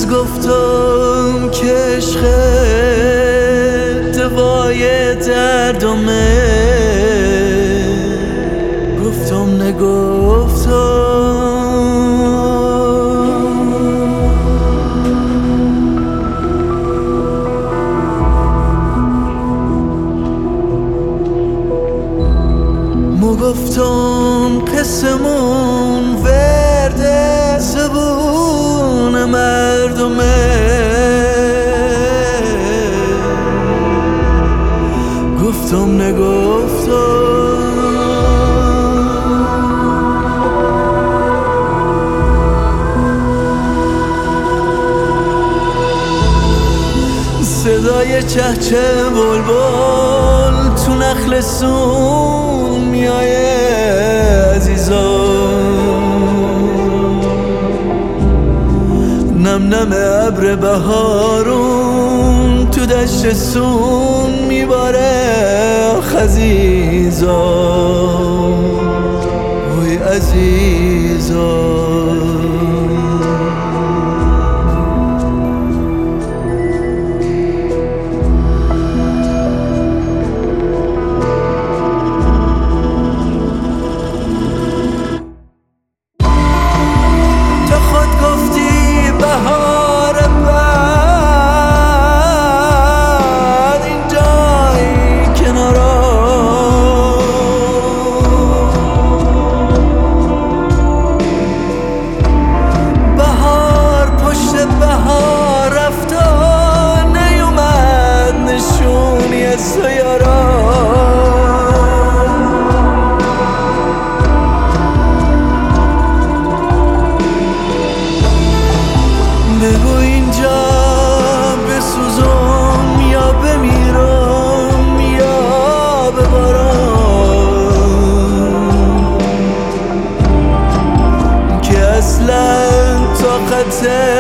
روز گفتم که عشق دوای دردمه، گفتم نگفتم. مو گفتم قسمون ورد زبون مردمه، گفتم نگفتم. صدای چهچه بلبل تو نخلستون میایه عزیزان، نم نم ابر بهارون تو دشت سون میباره عزیزان، وی عزیزان. بگو اینجا بسوزم یا بمیرم یا ببارم، که اصلا طاقت